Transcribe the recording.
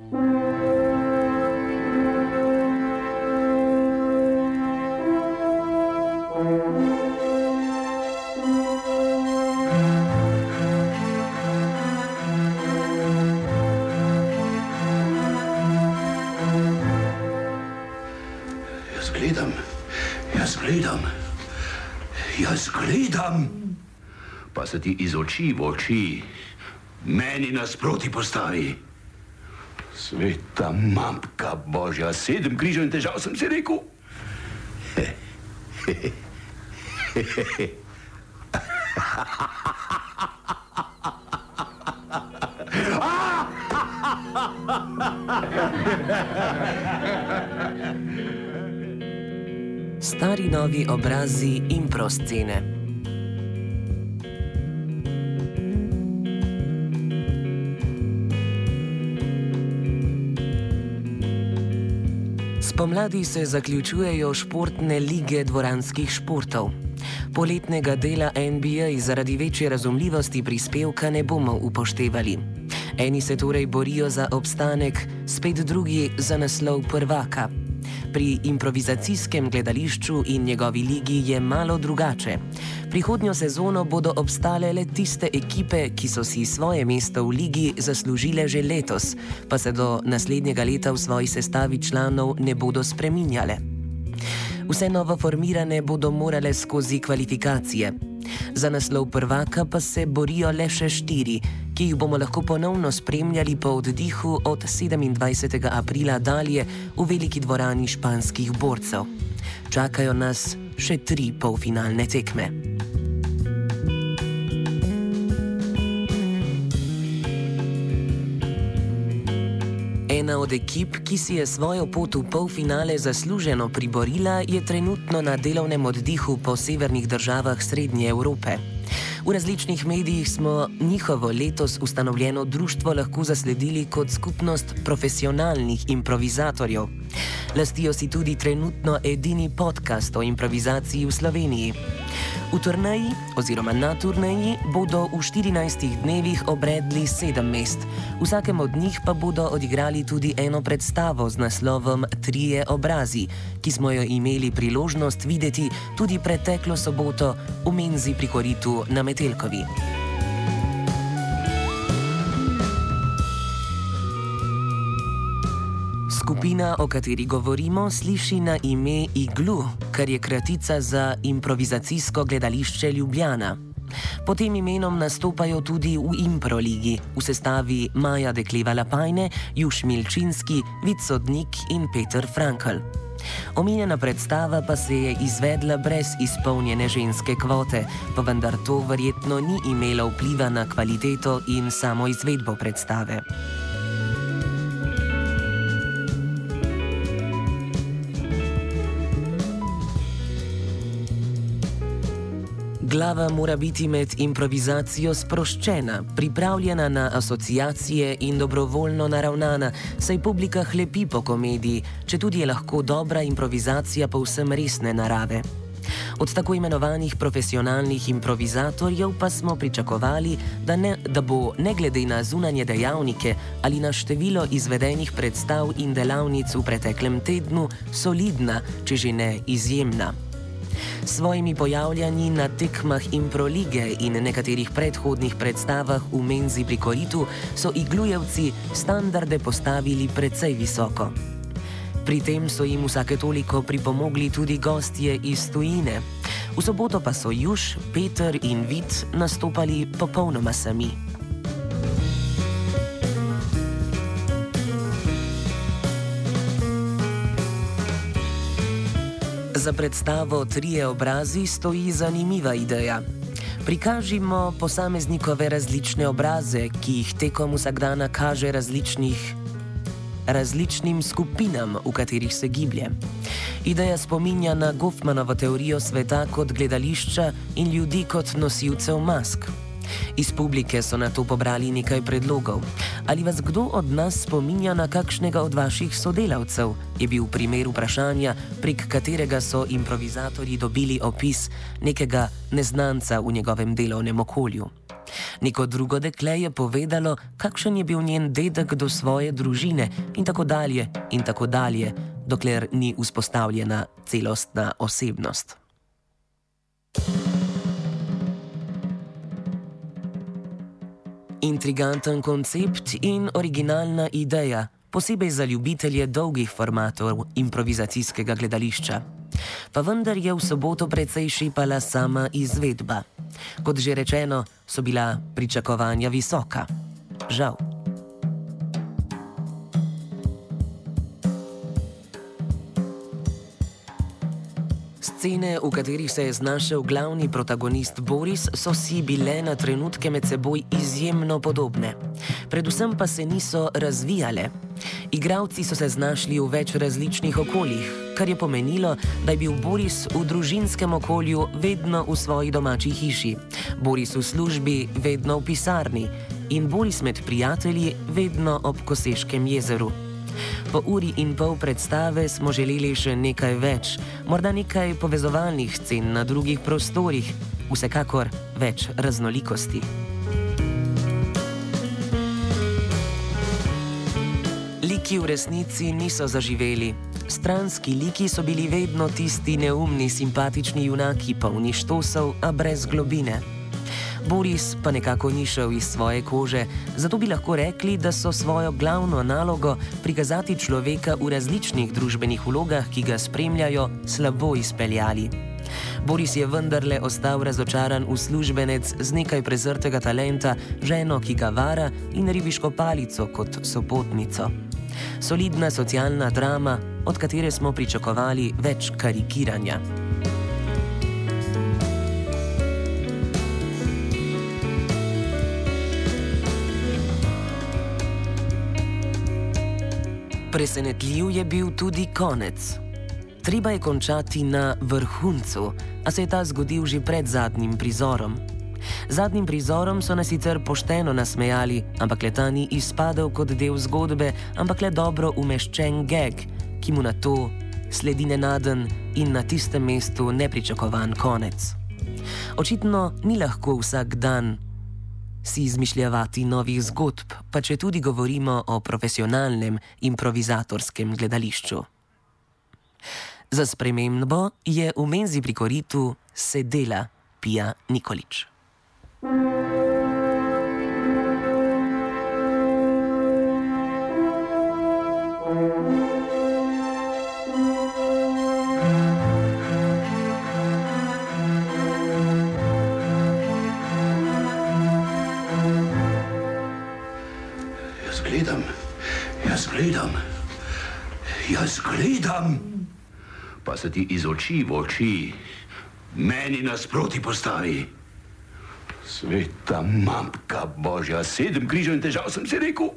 Jaz gledam, pa se ti iz oči v oči meni nasproti postavi. Sveta matka Božja, 7 križev in težav sem si rekel. Stari novi obrazi impro scene. Spomladi se zaključujejo športne lige dvoranskih športov. Poletnega dela NBA zaradi večje razumljivosti prispevka ne bomo upoštevali. Eni se torej borijo za obstanek, spet drugi za naslov prvaka. Pri improvizacijskem gledališču in njegovi ligi je malo drugače. Prihodnjo sezono bodo obstale le tiste ekipe, ki so si svoje mesto v ligi zaslužile že letos, pa se do naslednjega leta v svoji sestavi članov ne bodo spreminjale. Vse novo formirane bodo morale skozi kvalifikacije. Za naslov prvaka pa se borijo le še 4, ki jih bomo lahko ponovno spremljali po oddihu od 27. aprila dalje v veliki dvorani španskih borcev. Čakajo nas še 3 polfinalne tekme. Ena od ekip, ki si je svojo pot v polfinale zasluženo priborila, je trenutno na delovnem oddihu po severnih državah Srednje Evrope. V različnih medijih smo njihovo letos ustanovljeno društvo lahko zasledili kot skupnost profesionalnih improvizatorjev. Lastijo si tudi trenutno edini podcast o improvizaciji v Sloveniji. V turneji oziroma na turneji bodo v 14 dnevih obredli 7 mest. V vsakem od njih pa bodo odigrali tudi eno predstavo z naslovom Trije obrazi, ki smo jo imeli priložnost videti tudi preteklo soboto v menzi pri Koritu na Metelkovi. Skupina, o kateri govorimo, sliši na ime Iglu, kar je kratica za Improvizacijsko gledališče Ljubljana. Pod tem imenom nastopajo tudi v Improligi, v sestavi Maja Dekleva-Lapajne, Juš Milčinski, Vid Sodnik in Peter Frankl. Omenjena predstava pa se je izvedla brez izpolnjene ženske kvote, pa vendar to verjetno ni imelo vpliva na kvaliteto in samo izvedbo predstave. Glava mora biti med improvizacijo sproščena, pripravljena na asociacije in dobrovoljno naravnana, saj publika hlepi po komediji, četudi je lahko dobra improvizacija povsem resne narave. Od tako imenovanih profesionalnih improvizatorjev pa smo pričakovali, da bo ne glede na zunanje dejavnike ali na število izvedenih predstav in delavnic v preteklem tednu solidna, če že ne izjemna. Svojimi pojavljanji na tekmah Improlige in nekaterih predhodnih predstavah v menzi pri Koritu so iglujevci standarde postavili precej visoko. Pri tem so jim vsake toliko pripomogli tudi gostje iz tujine. V soboto pa so Juš, Peter in Vid nastopali popolnoma sami. Za predstavo Trije obrazi stoji zanimiva ideja. Prikažimo posameznikove različne obraze, ki jih tekom vsakdana kaže različnim skupinam, v katerih se giblje. Ideja spominja na Goffmanovo teorijo sveta kot gledališča in ljudi kot nosilcev mask. Iz publike so na to pobrali nekaj predlogov. Ali vas kdo od nas spominja na kakšnega od vaših sodelavcev? Je bil primer vprašanja, prek katerega so improvizatorji dobili opis nekega neznanca v njegovem delovnem okolju. Neko drugo dekle je povedalo, kakšen je bil njen dedek do svoje družine in tako dalje, dokler ni vzpostavljena celostna osebnost. Intriganten koncept in originalna ideja, posebej za ljubitelje dolgih formatov improvizacijskega gledališča. Pa vendar je v soboto precej šepala sama izvedba. Kot že rečeno, so bila pričakovanja visoka. Žal. Scene, v katerih se je znašel glavni protagonist Boris, so si bile na trenutke med seboj izjemno podobne. Predvsem pa se niso razvijale. Igralci so se znašli v več različnih okoljih, kar je pomenilo, da je bil Boris v družinskem okolju vedno v svoji domači hiši, Boris v službi vedno v pisarni in Boris med prijatelji vedno ob Koseškem jezeru. Po uri in pol predstave smo želeli še nekaj več, morda nekaj povezovalnih scen na drugih prostorih, vsekakor več raznolikosti. Liki v resnici niso zaživeli. Stranski liki so bili vedno tisti neumni, simpatični junaki, polni štosov, a brez globine. Boris pa nekako ni šel iz svoje kože, zato bi lahko rekli, da so svojo glavno nalogo prikazati človeka v različnih družbenih vlogah, ki ga spremljajo, slabo izpeljali. Boris je vendarle ostal razočaran uslužbenec z nekaj prezrtega talenta, ženo, ki ga vara, in ribiško palico kot sopotnico. Solidna socialna drama, od katere smo pričakovali več karikiranja. Presenetljiv je bil tudi konec. Treba je končati na vrhuncu, a se je ta zgodil že pred zadnjim prizorom. Zadnjim prizorom so nas sicer pošteno nasmejali, ampak le ta ni izpadel kot del zgodbe, ampak le dobro umeščen geg, ki mu na to sledi nenaden in na tistem mestu nepričakovan konec. Očitno ni lahko vsak dan si izmišljavati novih zgodb, pa če tudi govorimo o profesionalnem improvizatorskem gledališču. Za spremembo je v menzi pri koritu sedela Pija Nikolić. Jaz gledam, pa se ti iz oči v oči meni nasproti postavi. Sveta mamka Božja, 7 križev in težav sem si rekel.